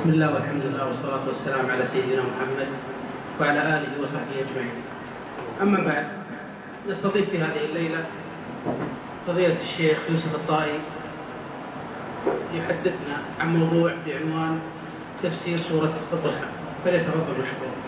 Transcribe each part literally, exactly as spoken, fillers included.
بسم الله والحمد لله والصلاة والسلام على سيدنا محمد وعلى آله وصحبه أجمعين. أما بعد، نستضيف في هذه الليلة فضيلة الشيخ يوسف الطائي يحدثنا عن موضوع بعنوان تفسير سورة الضحى، فليتفضل مشكورا.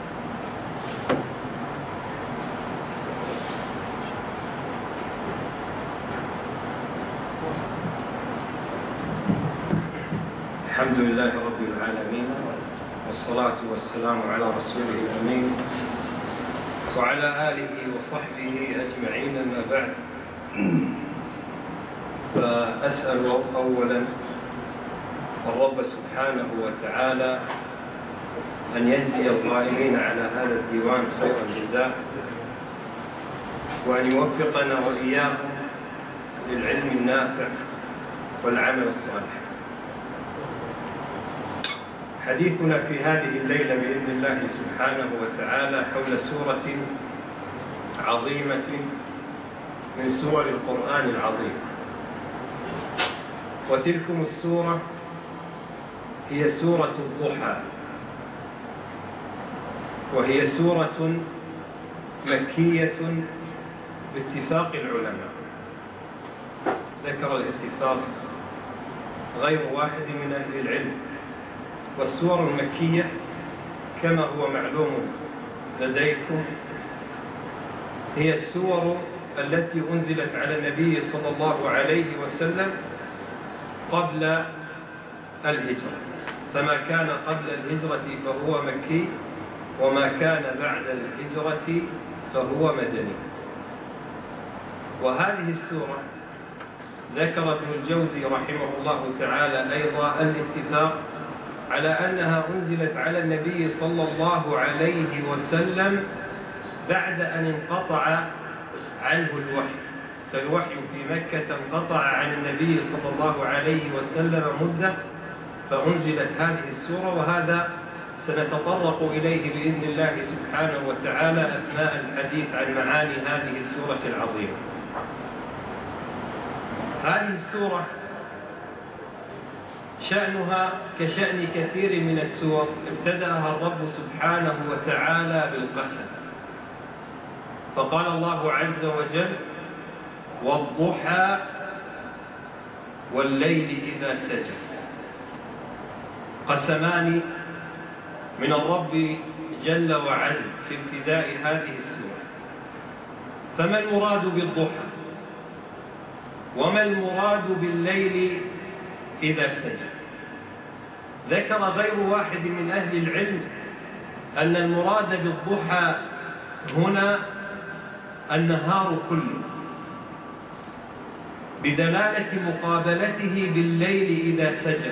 الحمد لله رب العالمين، والصلاة والسلام على رسوله الأمين وعلى آله وصحبه أجمعين. ما بعد، فأسأل أولا الرب سبحانه وتعالى أن يجزي القائمين على هذا الديوان خير الجزاء، وأن يوفقنا وإياهم للعلم النافع والعمل الصالح. حديثنا في هذه الليلة بإذن الله سبحانه وتعالى حول سورة عظيمة من سور القرآن العظيم، وتلكم السورة هي سورة الضحى، وهي سورة مكية باتفاق العلماء. ذكر الاتفاق غير واحد من أهل العلم. والسور المكية كما هو معلوم لديكم هي السور التي أنزلت على النبي صلى الله عليه وسلم قبل الهجرة، فما كان قبل الهجرة فهو مكي، وما كان بعد الهجرة فهو مدني. وهذه السورة ذكر ابن الجوزي رحمه الله تعالى أيضا الاتفاق على أنها أنزلت على النبي صلى الله عليه وسلم بعد أن انقطع عنه الوحي، فالوحي في مكة انقطع عن النبي صلى الله عليه وسلم مدة، فأنزلت هذه السورة، وهذا سنتطرق إليه بإذن الله سبحانه وتعالى أثناء الحديث عن معاني هذه السورة العظيمة. هذه السورة شأنها كشأن كثير من السور ابتدأها الرب سبحانه وتعالى بالقسم، فقال الله عز وجل: والضحى والليل إذا سجى. قسمان من الرب جل وعز في ابتداء هذه السورة. فما المراد بالضحى؟ وما المراد بالليل إذا سجى؟ ذكر غير واحد من أهل العلم أن المراد بالضحى هنا النهار كله، بدلالة مقابلته بالليل إذا سجى.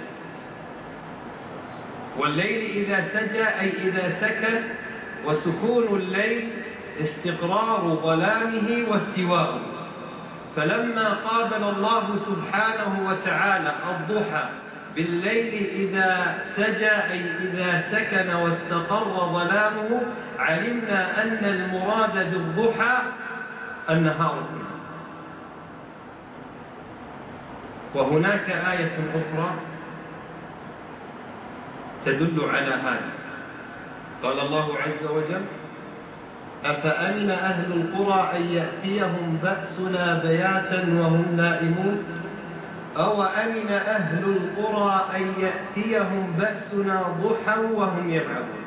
والليل إذا سجى أي إذا سكن، وسكون الليل استقرار ظلامه واستواءه. فلما قابل الله سبحانه وتعالى الضحى بالليل إذا سجى أي إذا سكن واستقر ظلامه، علمنا أن المراد بالضحى النهار كله. وهناك آية أخرى تدل على هذا. قال الله عز وجل: أفأمن أهل القرى أن يأتيهم بأسنا بياتا وهم نائمون أو أمن أهل القرى أن يأتيهم بأسنا ضحى وهم يلعبون.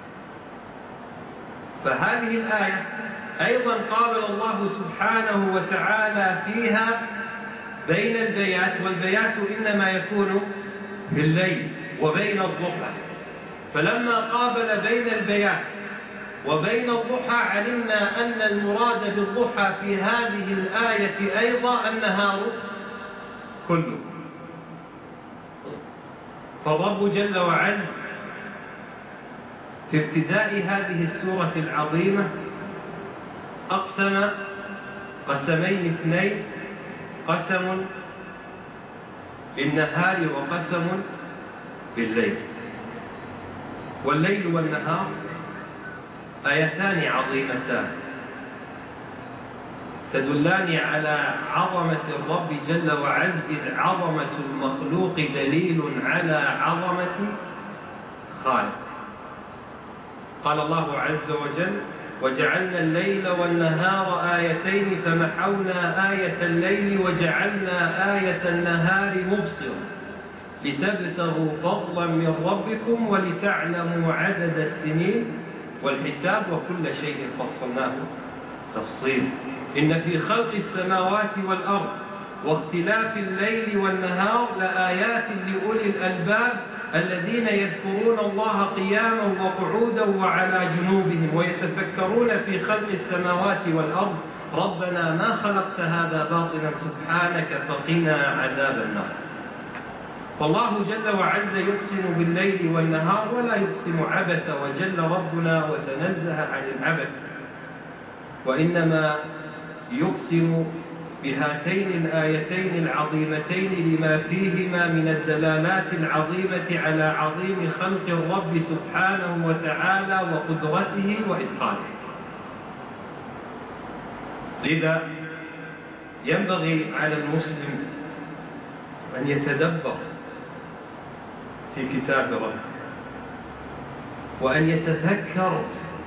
فهذه الآية أيضا قابل الله سبحانه وتعالى فيها بين البيات، والبيات إنما يكون في الليل، وبين الضحى. فلما قابل بين البيات وبين الضحى علمنا أن المراد بالضحى في هذه الآية أيضا النهار كله. فالرب جل وعلا في ابتداء هذه السورة العظيمة أقسم قسمين اثنين: قسم بالنهار وقسم بالليل. والليل والنهار آيتان عظيمتان، تدلان على عظمة الرب جل وعز، إذ عظمة المخلوق دليل على عظمة خالق. قال الله عز وجل: وجعلنا الليل والنهار آيتين فمحونا آية الليل وجعلنا آية النهار مبصرا لتبتغوا فضلا من ربكم ولتعلموا عدد السنين والحساب وكل شيء فصلناه تفصيل. إن في خلق السماوات والأرض واختلاف الليل والنهار لآيات لأولي الألباب الذين يذكرون الله قياما وقعودا وعلى جنوبهم ويتفكرون في خلق السماوات والأرض ربنا ما خلقت هذا باطلا سبحانك فقنا عذاب النار. فالله جل وعز يقسم بالليل والنهار ولا يقسم عبث، وجل ربنا وتنزه عن العبث، وإنما يقسم بهاتين الآيتين العظيمتين لما فيهما من الدلالات العظيمة على عظيم خلق الرب سبحانه وتعالى وقدرته وإتقانه. لذا ينبغي على المسلم أن يتدبر في كتاب ربه وأن يتفكر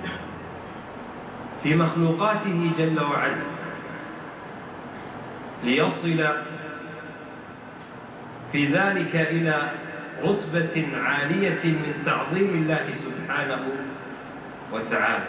في مخلوقاته جل وعز ليصل في ذلك إلى رتبة عالية من تعظيم الله سبحانه وتعالى.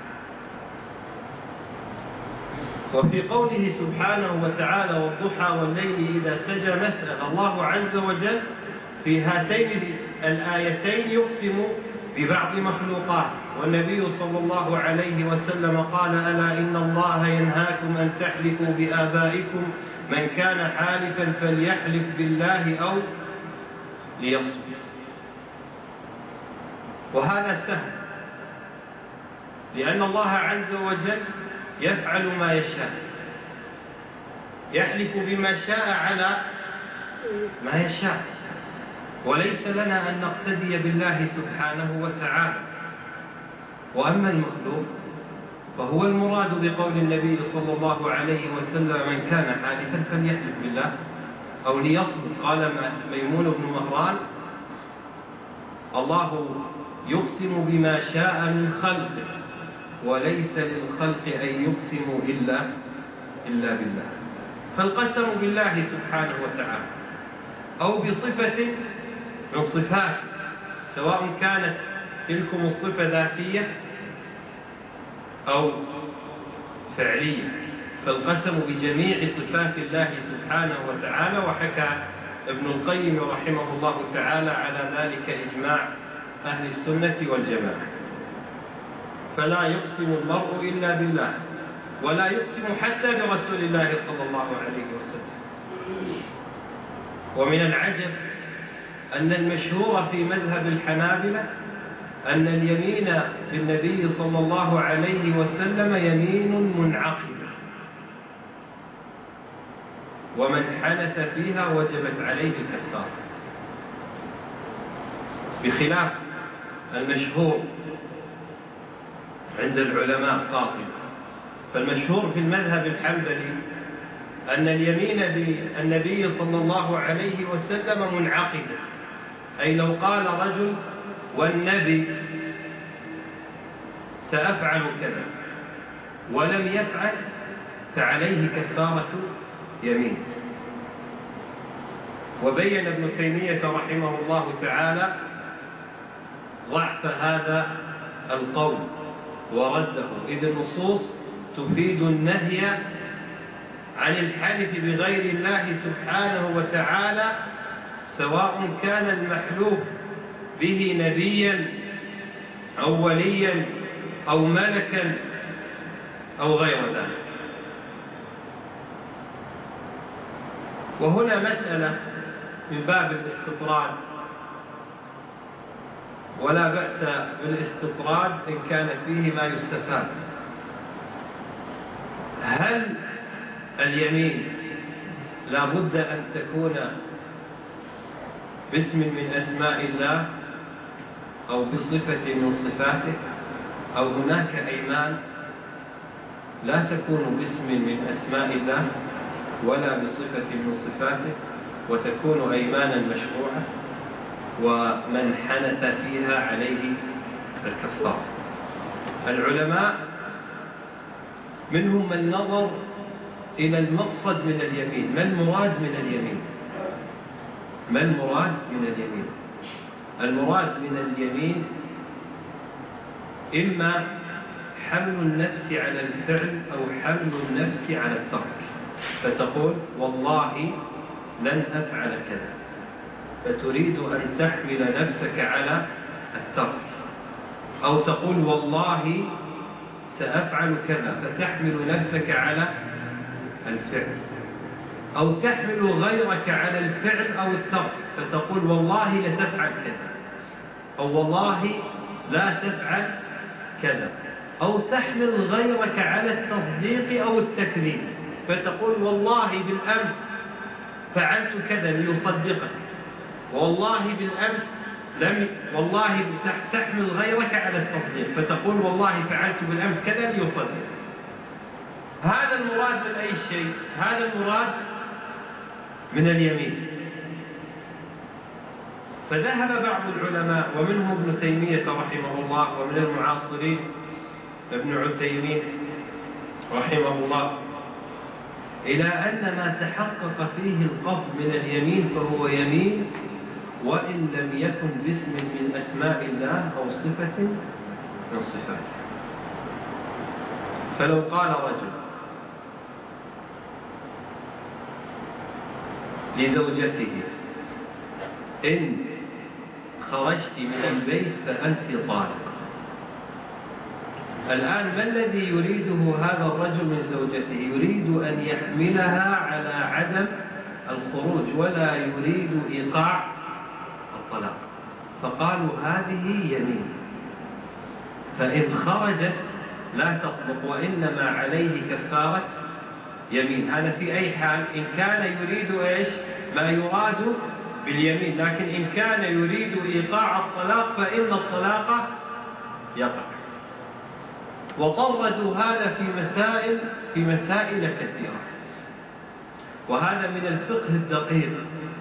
وفي قوله سبحانه وتعالى: والضحى والليل إذا سجى مسألة، الله عز وجل في هاتين الآيتين يقسم ببعض مخلوقاته، والنبي صلى الله عليه وسلم قال: ألا إن الله ينهاكم أن تحلفوا بآبائكم، من كان حالفا فليحلف بالله أو ليصمت. وهذا سهل، لأن الله عز وجل يفعل ما يشاء، يحلف بما شاء على ما يشاء، وليس لنا أن نقتدي بالله سبحانه وتعالى. وأما المخلوق فهو المراد بقول النبي صلى الله عليه وسلم: من كان حالفا فليحلف بالله أو ليصمت. قال ميمون بن مهران: الله يقسم بما شاء من خلقه وليس للخلق أن يقسموا إلا إلا بالله. فالقسم بالله سبحانه وتعالى أو بصفة من صفاته، سواء كانت تلكم الصفة ذاتية أو فعلية، فالقسم بجميع صفات الله سبحانه وتعالى. وحكى ابن القيم رحمه الله تعالى على ذلك إجماع أهل السنة والجماعة. فلا يقسم المرء إلا بالله، ولا يقسم حتى برسول الله صلى الله عليه وسلم. ومن العجب أن المشهور في مذهب الحنابلة أن اليمين بالنبي صلى الله عليه وسلم يمين منعقدة، ومن حلف فيها وجبت عليه الكفارة، بخلاف المشهور عند العلماء قاطبة. فالمشهور في المذهب الحنبلي أن اليمين بالنبي صلى الله عليه وسلم منعقدة، أي لو قال رجل والنبي سأفعل كذا ولم يفعل فعليه كفارة يمين. وبين ابن تيمية رحمه الله تعالى ضعف هذا القول ورده، إذ النصوص تفيد النهي عن الحلف بغير الله سبحانه وتعالى، سواء كان المحلوف به نبيا أو وليا أو ملكا أو غير ذلك. وهنا مسألة من باب الاستطراد، ولا بأس بالاستطراد إن كان فيه ما يستفاد. هل اليمين لا بد أن تكون باسم من أسماء الله أو بصفة من صفاته، أو هناك أيمان لا تكون باسم من أسماء الله ولا بصفة من صفاته، وتكون أيمانا مشروعة، ومن حنث فيها عليه الكفارة. العلماء منهم من نظر إلى المقصد من اليمين، ما المراد من اليمين؟ ما المراد من اليمين؟ المراد من اليمين إما حمل النفس على الفعل أو حمل النفس على الترك، فتقول والله لن أفعل كذا، فتريد أن تحمل نفسك على الترك، أو تقول والله سأفعل كذا فتحمل نفسك على الفعل، أو تحمل غيرك على الفعل أو الترك، فتقول والله لتفعل كذا، أو والله لا تفعل كذا، أو تحمل غيرك على التصديق أو التكذيب، فتقول والله بالأمس فعلت كذا ليصدقك، والله بالأمس لم والله تحمل غيرك على التصديق، فتقول والله فعلت بالأمس كذا ليصدق. هذا المراد من أي شيء؟ هذا المراد من اليمين. فذهب بعض العلماء ومنهم ابن تيمية رحمه الله، ومن المعاصرين ابن عثيمين رحمه الله، إلى أن ما تحقق فيه القصد من اليمين فهو يمين وإن لم يكن باسم من أسماء الله أو صفة من صفاته. فلو قال رجل لزوجته إن خرجت من البيت فأنت طالق، الآن ما الذي يريده هذا الرجل من زوجته؟ يريد أن يحملها على عدم الخروج ولا يريد إيقاع الطلاق، فقالوا هذه يمين، فإن خرجت لا تطلق وإنما عليه كفارة يمين. هذا في أي حال؟ إن كان يريد إيش؟ ما يراد باليمين، لكن إن كان يريد إيقاع الطلاق فإن الطلاق يقع. وطردوا هذا في مسائل في مسائل كثيرة، وهذا من الفقه الدقيق.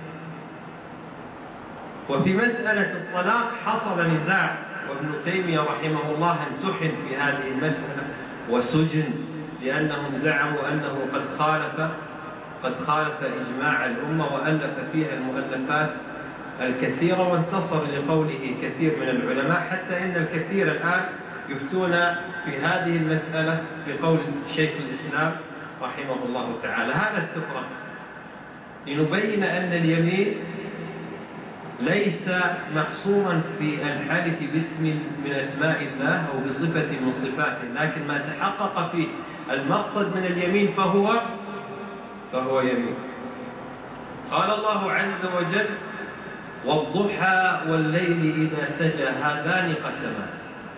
وفي مسألة الطلاق حصل نزاع، وابن تيمية رحمه الله امتحن في هذه المسألة وسجن، لأنهم زعموا أنه قد خالف قد خالف إجماع الأمة، وألف فيها المؤلفات الكثيرة، وانتصر لقوله كثير من العلماء، حتى إن الكثير الآن يفتون في هذه المسألة بقول شيخ الإسلام رحمه الله تعالى. هذا استفرغ لنبين أن اليمين ليس محصورا في الحالف باسم من أسماء الله أو بصفة من صفاته، لكن ما تحقق فيه المقصد من اليمين فهو فهو يمين. قال الله عز وجل والضحى والليل إذا سجى هذان قسمان.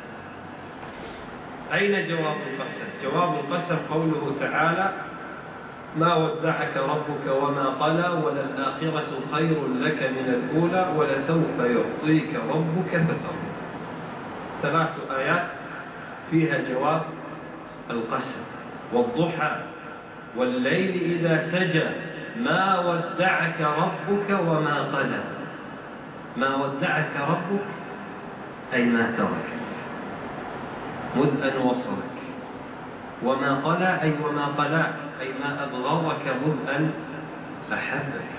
أين جواب القسم؟ جواب القسم قوله تعالى ما ودعك ربك وما قلى وللآخرة خير لك من الأولى ولسوف يعطيك ربك فترضى. ثلاث آيات فيها جواب القسم. والضحى والليل إذا سجى ما ودعك ربك وما قلى. ما ودعك ربك أي ما تركك مذ أن وصلك، وما قلى أي وما قلاك أي ما أبغضك مذ أن أحبك.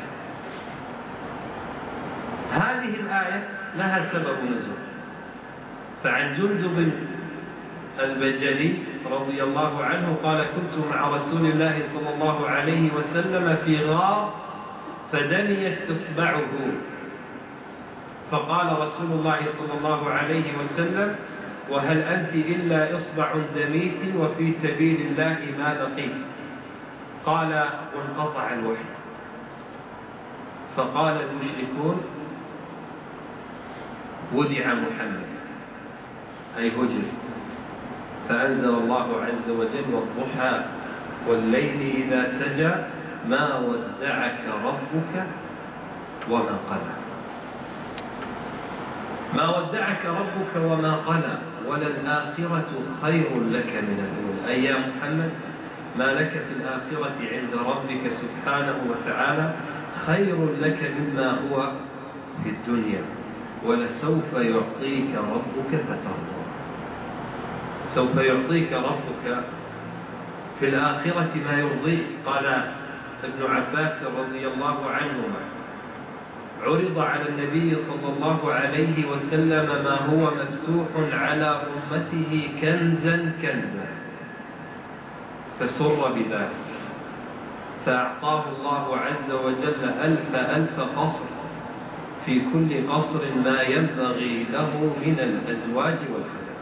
هذه الآية لها سبب نزول. فعن جندب البجلي رضي الله عنه قال كنت مع رسول الله صلى الله عليه وسلم في غار فدنيت إصبعه، فقال رسول الله صلى الله عليه وسلم وهل أنت إلا إصبع دميت وفي سبيل الله ما لقيت؟ قال وانقطع الوحي. فقال المشركون ودع محمد أي هجر. فأنزل الله عز وجل والضحى والليل إذا سجى ما ودعك ربك وما قلى. ما ودعك ربك وما قلى وللآخرة خير لك من الأولى، أي يا محمد ما لك في الآخرة عند ربك سبحانه وتعالى خير لك مما هو في الدنيا، ولسوف يعطيك ربك فترضى. سوف يعطيك ربك في الآخرة ما يرضيك. قال ابن عباس رضي الله عنهما: عرض على النبي صلى الله عليه وسلم ما هو مفتوح على أمته كنزا كنزا فسر بذلك، فأعطاه الله عز وجل ألف ألف قصر، في كل قصر ما ينبغي له من الأزواج والخدم.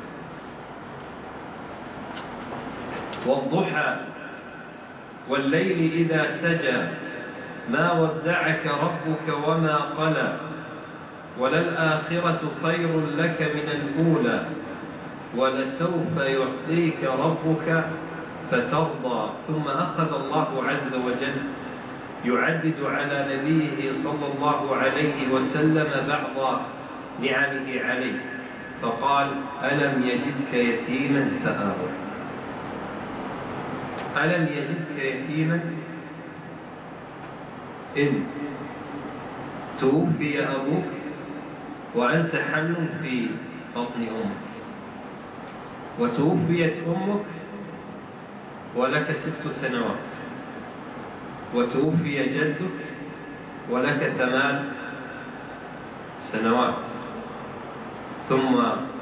والضحى والليل إذا سجى ما ودعك ربك وما قلى، وللآخرة خير لك من الأولى، ولسوف يعطيك ربك فترضى. ثم أخذ الله عز وجل يعدد على نبيه صلى الله عليه وسلم بعض نعمه عليه، فقال: ألم يجدك يتيما فآوى. ألم يجدك يتيما إن توفي أبوك وأنت حمل في بطن أمك، وتوفيت أمك ولك ست سنوات، وتوفي جدك ولك ثمان سنوات، ثم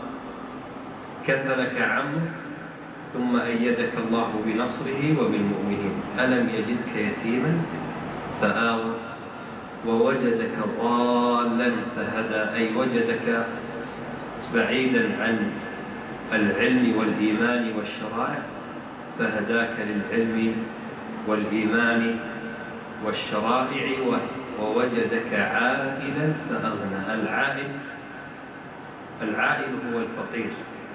كفلك عمك، ثم أيدك الله بنصره وبالمؤمنين. ألم يجدك يتيما فآوى ووجدك ضالا فهدى، أي وجدك بعيدا عن العلم والإيمان والشرائع فهداك للعلم والإيمان والشرائع، ووجدك عائلا فأغنى. العائل العائل هو الفقير،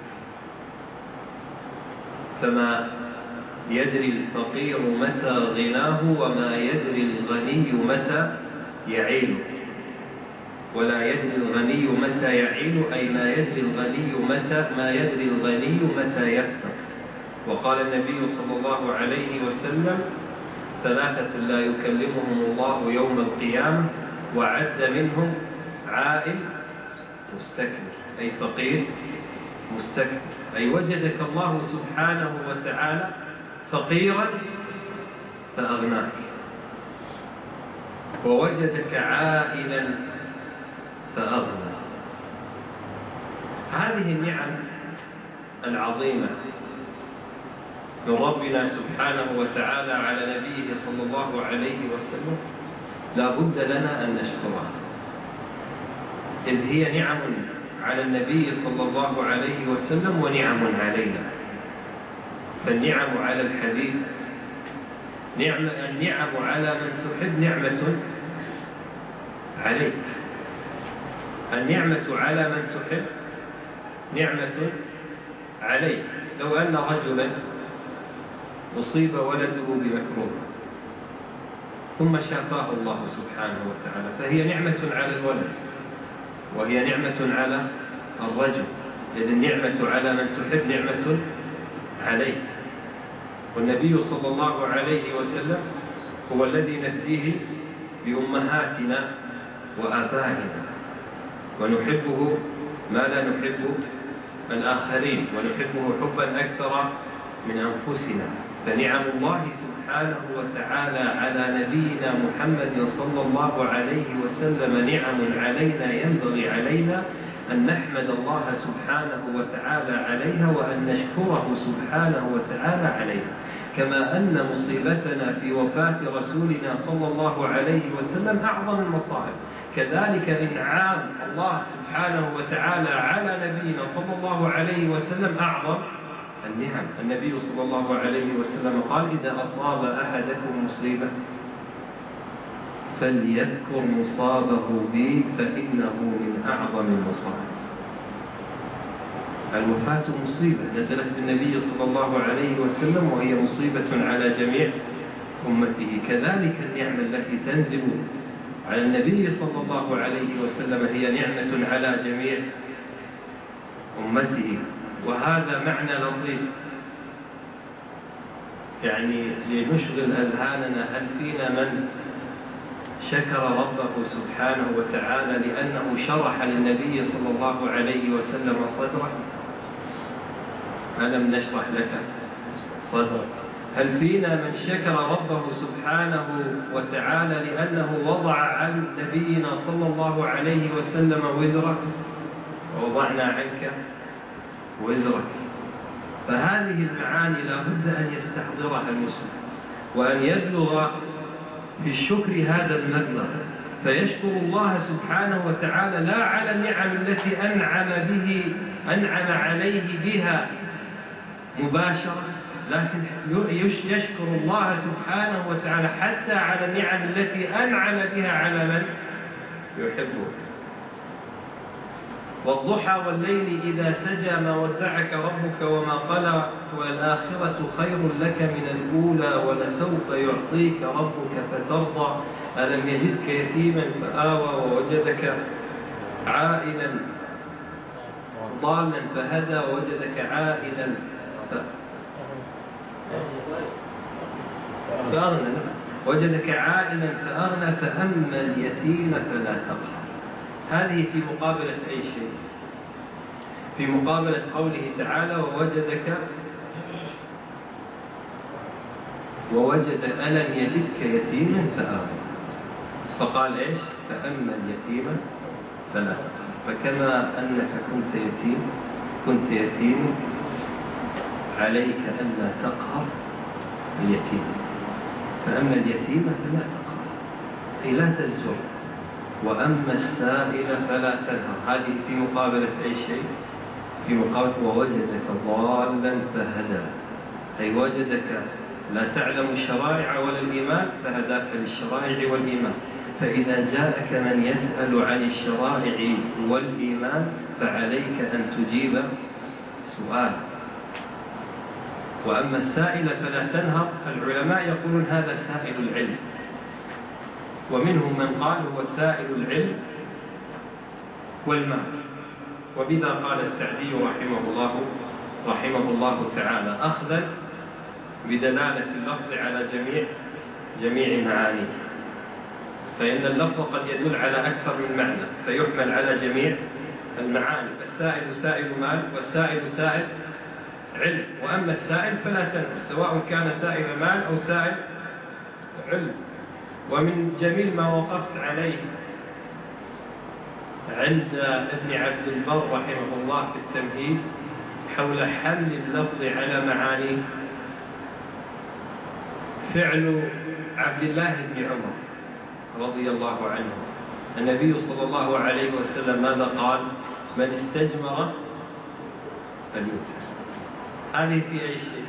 فما يدري الفقير متى غناه وما يدري الغني متى يعيل، ولا يدري الغني متى يعيل، أي ما يدري الغني متى ما يدري الغني متى يفقر. وقال النبي صلى الله عليه وسلم: ثلاثة لا يكلمهم الله يوم القيامة، وعد منهم عائل مستكبر، أي فقير مستكبر، أي وجدك الله سبحانه وتعالى فقيرا فأغناك، ووجدك عائلا فأغنى. هذه النعم العظيمة من ربنا سبحانه وتعالى على نبيه صلى الله عليه وسلم لا بد لنا أن نشكرها، إذ هي نعم على النبي صلى الله عليه وسلم ونعم علينا. فالنعم على الحبيب نعم، النعم على من تحب نعمة عليك، النعمة على من تحب نعمة عليك. لو أن رجلا أصيب ولده بمكروه ثم شافاه الله سبحانه وتعالى فهي نعمة على الولد وهي نعمة على الرجل، إذ النعمة على من تحب نعمة عليك. والنبي صلى الله عليه وسلم هو الذي نفديه بأمهاتنا وآبائنا، ونحبه ما لا نحب الآخرين، ونحبه حبا أكثر من أنفسنا. فنعم الله سبحانه وتعالى على نبينا محمد صلى الله عليه وسلم نعم علينا، ينبغي علينا أن نحمد الله سبحانه وتعالى عليها، وأن نشكره سبحانه وتعالى عليها. كما أن مصيبتنا في وفاة رسولنا صلى الله عليه وسلم أعظم المصائب، كذلك إنعام الله سبحانه وتعالى على نبينا صلى الله عليه وسلم أعظم النعم. النبي صلى الله عليه وسلم قال: إذا أصاب أحدكم مصيبة فليذكر مصابه بي فإنه من أعظم المصائب. الوفاة مصيبة نزلت بالنبي صلى الله عليه وسلم، وهي مصيبة على جميع أمته. كذلك النعمة التي تنزل على النبي صلى الله عليه وسلم هي نعمة على جميع أمته. وهذا معنى لطيف يعني لنشغل أذهاننا. هل فينا من شكر ربه سبحانه وتعالى لأنه شرح للنبي صلى الله عليه وسلم صدره؟ ألم نشرح لك صدرك؟ هل فينا من شكر ربه سبحانه وتعالى لأنه وضع عن نبينا صلى الله عليه وسلم وزرك؟ ووضعنا عنك وزرك. فهذه المعاني لا بد أن يستحضرها المسلم وأن يبلغ في الشكر هذا المبلغ، فيشكر الله سبحانه وتعالى لا على النعم التي أنعم به أنعم عليه بها مباشرة، لكن يشكر الله سبحانه وتعالى حتى على النعم التي أنعم بها على من يحبه. والضحى والليل إذا سجى ما ودعك ربك وما قلى والآخرة خير لك من الأولى ولسوف يعطيك ربك فترضى ألم يجدك يتيما فآوى ووجدك عائلا ضالا فهدى ووجدك عائلا فأغنى وجدك عائلا فأغنى فأما اليتيم فلا تقهر. هذه في مقابلة أي شيء؟ في مقابلة قوله تعالى ووجدك ووجد ألم يجدك يتيما فآوى، فقال إيش؟ فأما اليتيم فلا تقهر. فكما أنك كنت يتيم كنت يتيم عليك ألا تقهر اليتيم، فأما اليتيم فلا تقهر أي لا تزجر، وأما السائل فلا تنهر. هذه في مقابلة أي شيء؟ في مقابلة ووجدك ضالا فهدى، أي وجدك لا تعلم الشرائع ولا الإيمان فهداك للشرائع والإيمان. فإذا جاءك من يسأل عن الشرائع والإيمان فعليك أن تجيب سؤال. وأما السائل فلا تنهر، العلماء يقولون هذا سائل العلم، ومنهم من قال هو سائل العلم والمال، وبذا قال السعدي رحمه الله رحمه الله تعالى أخذا بدلالة اللفظ على جميع جميع معانيه، فإن اللفظ قد يدل على أكثر من معنى فيحمل على جميع المعاني. فالسائل سائل مال والسائل سائل علم، وأما السائل فلا تنهر سواء كان سائل مال أو سائل علم. ومن جميل ما وقفت عليه عند ابن عبد البر رحمه الله في التمهيد حول حمل اللفظ على معانيه فعل عبد الله بن عمر رضي الله عنه. النبي صلى الله عليه وسلم ماذا قال؟ من استجمر فليوتر. هذه في أي شيء؟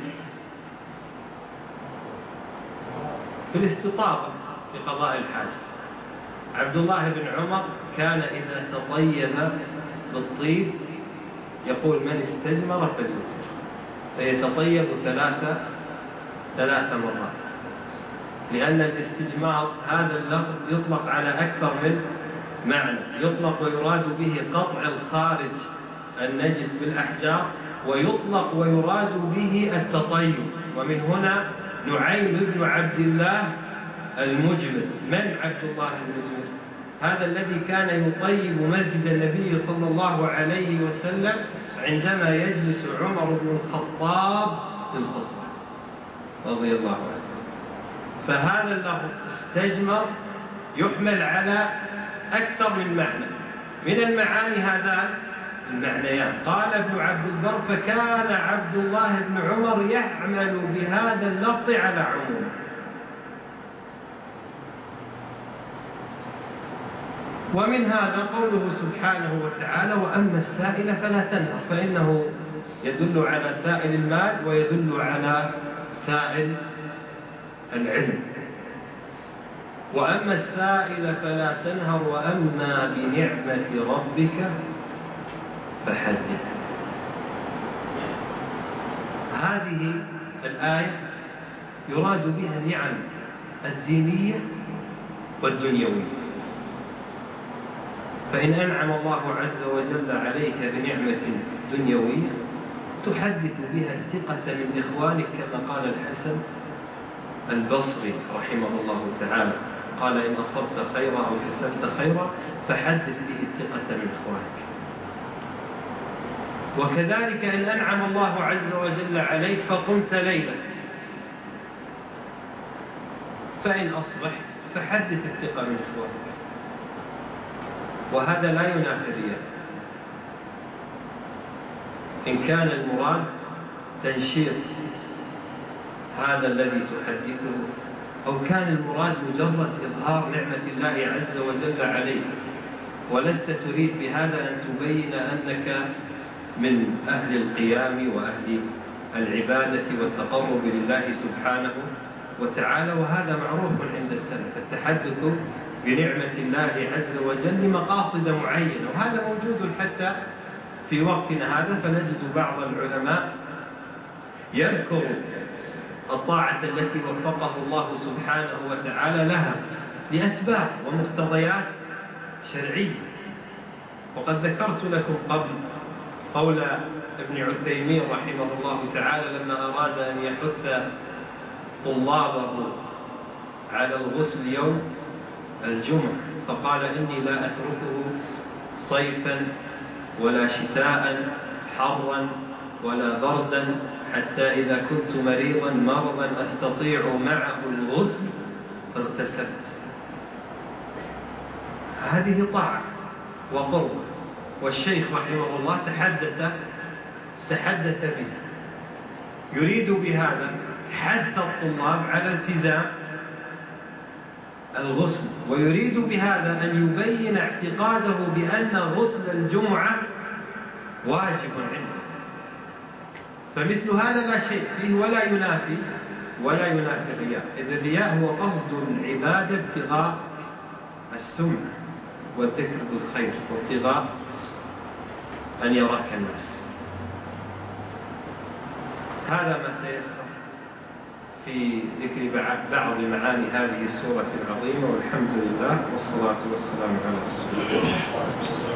في الاستطابة في قضاء الحاجة. عبد الله بن عمر كان إذا تطيب بالطيب يقول من استجمر فليوتر، فيتطيب ثلاثة ثلاث مرات، لأن الاستجمار هذا اللفظ يطلق على أكثر من معنى، يطلق ويراد به قطع الخارج النجس بالأحجار، ويطلق ويراد به التطيب. ومن هنا نعيم بن عبد الله المجمل. من عبد الله المجمل؟ هذا الذي كان يطيب مسجد النبي صلى الله عليه وسلم عندما يجلس عمر بن الخطاب في الخطبة رضي الله عنه. فهذا اللفظ استجمر يحمل على أكثر من معنى. من المعاني هذا المعنيان. قال ابن عبد البر فكان عبد الله بن عمر يعمل بهذا اللفظ على عمومه. ومن هذا قوله سبحانه وتعالى وأما السائل فلا تنهر، فإنه يدل على سائل المال ويدل على سائل العلم. وأما السائل فلا تنهر وأما بنعمة ربك فحدث. هذه الآية يراد بها النعم الدينية والدنيوية. فإن أنعم الله عز وجل عليك بنعمة دنيوية تحدث بها الثقة من إخوانك كما قال الحسن البصري رحمه الله تعالى، قال إن أصبت خيرا أو كسبت خيرا فحدث به الثقة من إخوانك. وكذلك إن أنعم الله عز وجل عليك فقمت ليلا فإن أصبحت فحدث الثقة من إخوانك، وهذا لا ينافي الرياء. إن كان المراد تنشيط هذا الذي تحدثه، أو كان المراد مجرد إظهار نعمة الله عز وجل عليك، ولست تريد بهذا أن تبين أنك من أهل القيام وأهل العبادة والتقرب لله سبحانه وتعالى، وهذا معروف عند السلف، التحدث بنعمة الله عز وجل لمقاصد معينة، وهذا موجود حتى في وقتنا هذا. فنجد بعض العلماء يذكر الطاعة التي وفقه الله سبحانه وتعالى لها لأسباب ومقتضيات شرعية. وقد ذكرت لكم قبل قول ابن عثيمين رحمه الله تعالى لما أراد أن يحث طلابه على الغسل يوم الجمعة، فقال إني لا أتركه صيفا ولا شتاء، حرا ولا بردا، حتى إذا كنت مريضا مرضا أستطيع معه الغسل اغتسلت. هذه طاعة وقرب، والشيخ رحمه الله تحدث تحدث به، يريد بهذا حث الطلاب على التزام الغسل، ويريد بهذا أن يبين اعتقاده بأن غسل الجمعة واجب عنده. فمثل هذا لا شيء فيه ولا ينافي ولا ينافي الرياء، إذ الرياء هو قصد العبادة ابتغاء السمع والذكر بالخير وابتغاء أن يراك الناس. هذا ما تيسر في ذكر بعض معاني هذه السورة العظيمة، والحمد لله والصلاة والسلام على رسول الله.